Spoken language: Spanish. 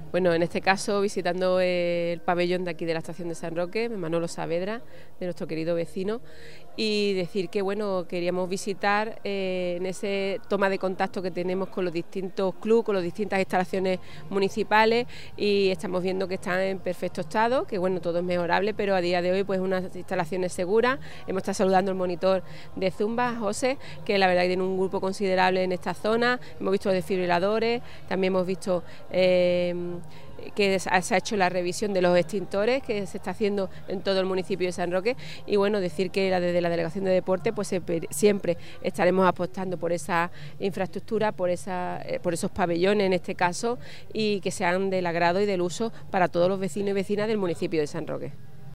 Bueno, en este caso visitando el pabellón de aquí de la estación de San Roque, Manolo Saavedra, de nuestro querido vecino, y decir que bueno, queríamos visitar en ese toma de contacto que tenemos con los distintos clubes, con las distintas instalaciones municipales, y estamos viendo que están en perfecto estado, que bueno, todo es mejorable, pero a día de hoy pues unas instalaciones seguras. Hemos estado saludando al monitor de Zumba, José, que la verdad que tiene un grupo considerable en esta zona. Hemos visto desfibriladores, también hemos visto que se ha hecho la revisión de los extintores que se está haciendo en todo el municipio de San Roque, y bueno, decir que desde la Delegación de Deporte pues siempre estaremos apostando por esa infraestructura, por esos pabellones en este caso, y que sean del agrado y del uso para todos los vecinos y vecinas del municipio de San Roque.